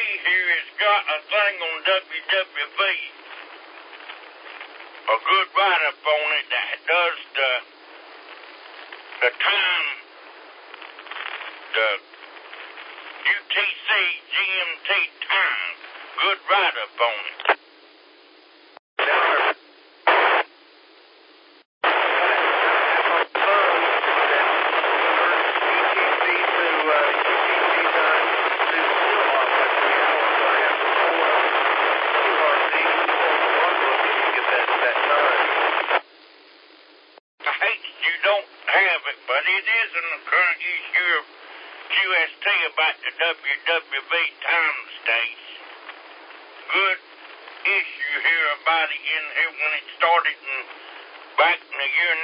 here has got a thing on WWV, a good write-up on it that does the time, the UTC GMT time, good write-up on it. But it is in the current issue of QST about the WWV time states. Good issue here about it in here when it started back in the year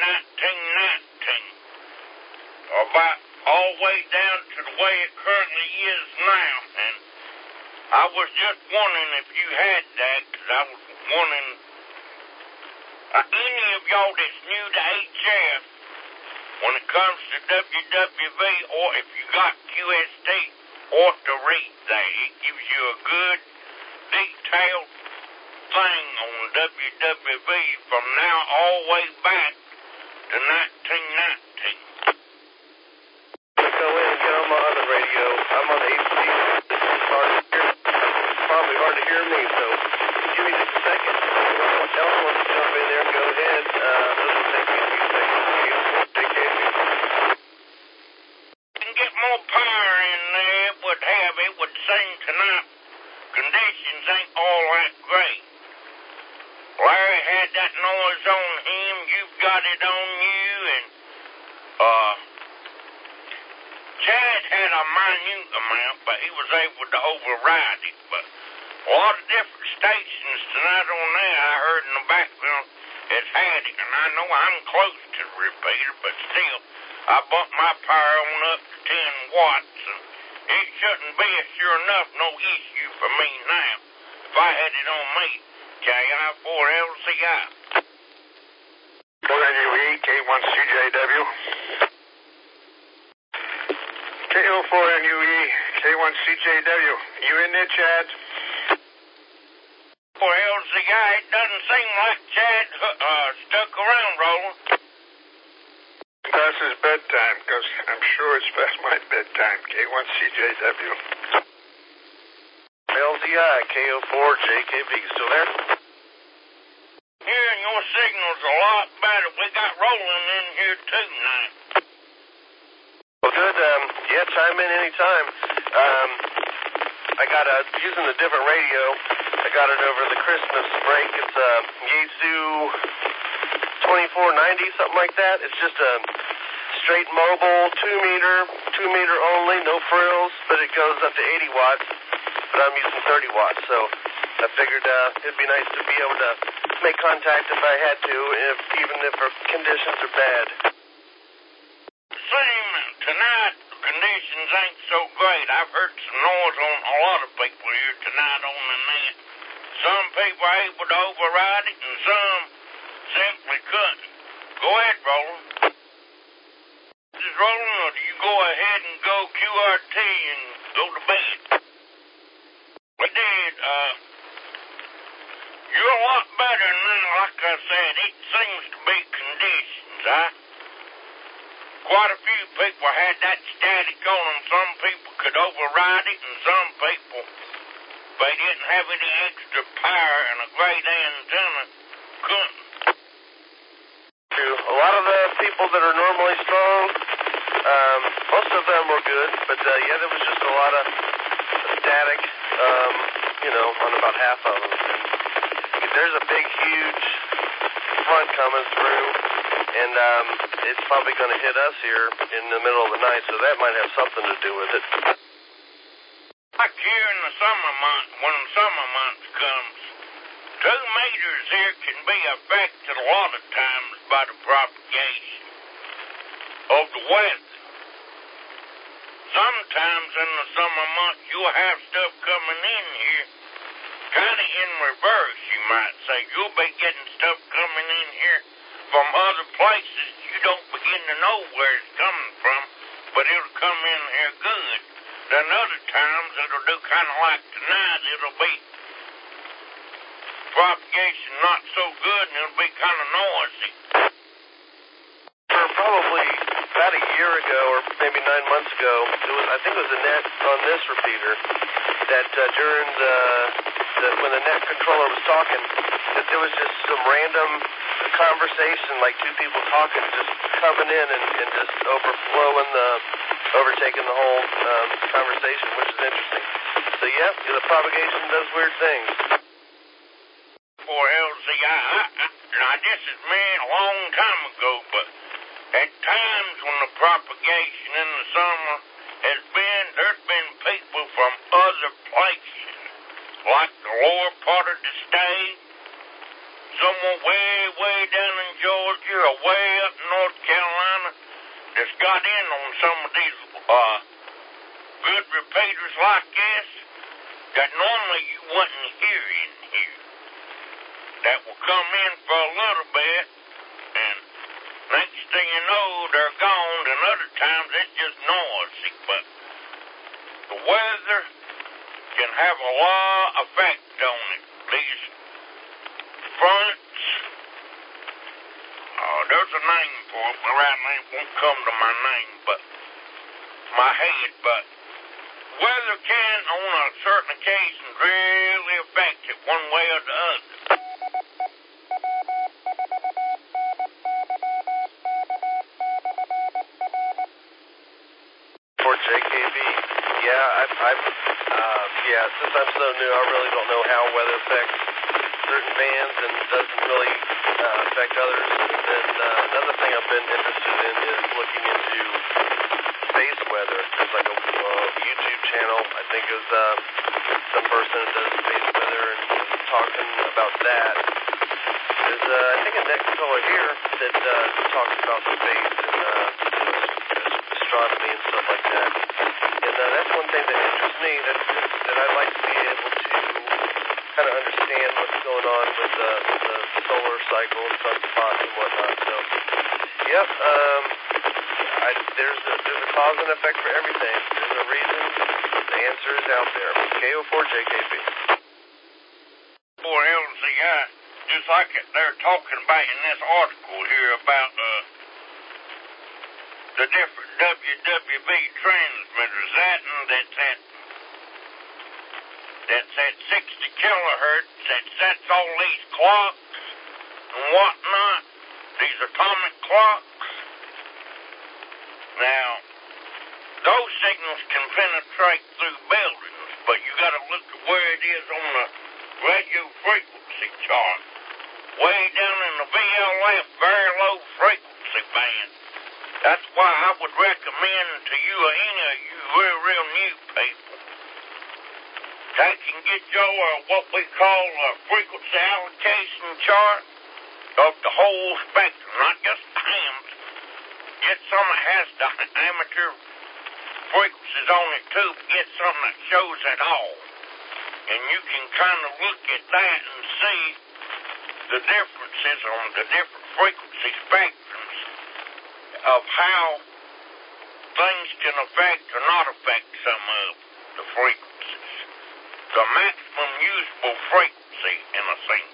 1919. About all the way down to the way it currently is now. And I was just wondering if you had that, because I was wondering, any of y'all that's new to HF, when it comes to WWV, or if you got QST, ought to read that. It gives you a good, detailed thing on WWV from now all the way back to 1919. Go in and get on my other radio. I'm on the AC. It's probably hard to hear me, so give me just a second. If someone else wants to jump in there, go ahead. This will take me a few seconds. More power in there it would seem tonight conditions ain't all that great. Larry had that noise on him, you've got it on you, and Chad had a minute amount, but he was able to override it. But a lot of different stations tonight on there I heard in the background has had it, and I know I'm close to the repeater, but still I bumped my power on up to 10 watts, and it shouldn't be a sure enough no issue for me now. If I had it on me, KI4LCI. WE, K1CJW. KO4NUE, K1CJW. You in there, Chad? For LCI, it doesn't seem like Chad stuck around, Roland. Past his bedtime, because I'm sure it's past my bedtime. K1CJW. LZI, KO4JKV, still there? Hearing your signal's a lot better. We got Roland in here too tonight. Well, good. Yeah, chime in anytime. I got using a different radio. I got it over the Christmas break. It's Yaesu 2490, something like that. It's just a straight mobile, 2 meter only, no frills, but it goes up to 80 watts. But I'm using 30 watts, so I figured it'd be nice to be able to make contact if I had to, even if our conditions are bad. Same tonight, the conditions ain't so great. I've heard some noise on a lot of people here tonight on the net. Some people are able to override it, and some simply couldn't. Go ahead, Roland. This is Roland, or do you go ahead and go QRT and go to bed? We did, you're a lot better now, like I said. It seems to be conditions, Quite a few people had that static on them. Some people could override it, and some people, they didn't have any extra power, and a great antenna couldn't. A lot of the people that are normally strong, most of them were good, but yeah, there was just a lot of static, on about half of them. And there's a big, huge front coming through, and it's probably going to hit us here in the middle of the night, so that might have something to do with it. Like here in the summer months, when the summer months comes, 2 meters here can be affected a lot of times by the propagation of the weather. Sometimes in the summer months you'll have stuff coming in here, kind of in reverse, you might say. You'll be getting stuff coming in here from other places. You don't begin to know where it's coming from, but it'll come in here good. Then other times it'll it'll do kind of like tonight. It'll be propagation not so good, and it'll be kind of noisy. For probably about a year ago, or maybe 9 months ago, I think it was Annette on this repeater, that during when the net controller was talking, that there was just some random conversation, like two people talking, just coming in and just overtaking the whole conversation, which is interesting. So yeah, the propagation does weird things. For LZI, now this is man a long time ago, but at times when the propagation in the summer there's been people from other places, like the lower part of the state, somewhere way down in Georgia or way up in North Carolina, that's got in on some of these good repeaters like this that normally you wouldn't hear in here. That will come in for a little bit, and next thing you know, they're gone, and other times it's just noisy. But the weather can have a lot of effect on it. These fronts, there's a name for it, but right now it won't come to my name, but my head, but weather can, on a certain occasion, really affect it one way or the other. For JKB, since I'm so new, I really don't know how weather affects certain bands and doesn't really affect others. And then another thing I've been interested in is looking into space weather. There's like a YouTube channel, I think it was some person that does space weather and talking about that. There's I think a next caller here that talks about space and astronomy and stuff like that. And that's one thing that interests me, that I'd like to be able to kind of understand what's going on with the solar cycle, sunspots and whatnot. So, yep, there's a cause and effect for everything. There's a reason. The answer is out there. KO4JKB. For LZI, just like they're talking about in this article here about the different WWB transmitters, that's at 60 kilohertz, that sets all these clocks and whatnot, these atomic clocks. Now, those signals can penetrate through buildings, but you got to look at where it is on the radio frequency chart. Way down in the VLF, very low frequency band. That's why I would recommend to you or any of you real new people, take and get your what we call a frequency allocation chart of the whole spectrum, not just hams. Get some that has the amateur frequencies on it too, but get something that shows it all. And you can kind of look at that and see the differences on the different frequency spectrums of how things can affect or not affect some of the frequencies. The maximum usable frequency, in a sense.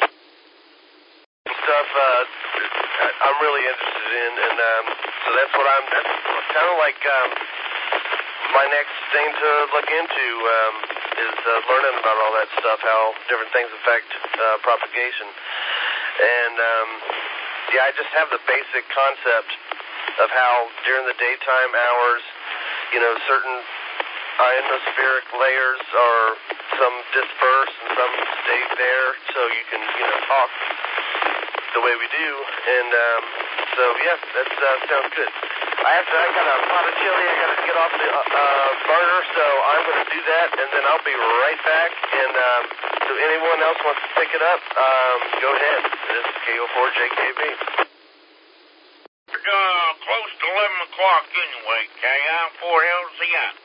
Stuff I'm really interested in, and so that's kind of like my next thing to look into is learning about all that stuff, how different things affect propagation. And I just have the basic concept of how during the daytime hours, certain ionospheric layers are some disperse and some stay there, so you can talk the way we do. And so yeah, that sounds good. I got a pot of chili I gotta get off the burner, so I'm gonna do that, and then I'll be right back. And so anyone else wants to pick it up, go ahead. This is KO4JKB. Close to 11 o'clock anyway, KI4LZI.